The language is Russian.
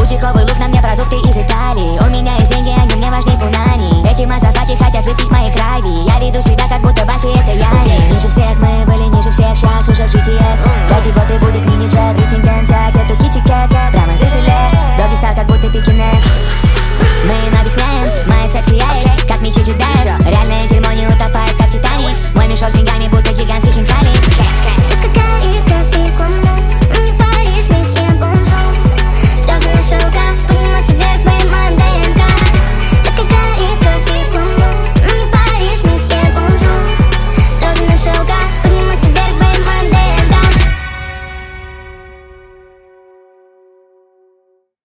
Бутиковый лук, на мне продукты из Италии. У меня есть деньги, они мне важны пунани. Эти мазафаки хотят выпить мои крови. Я веду себя, как будто Баффи это я не. Ниже всех мы были, ниже всех, сейчас уже в GTS. В эти годы будет менеджер, претендент взять эту кити-кэт.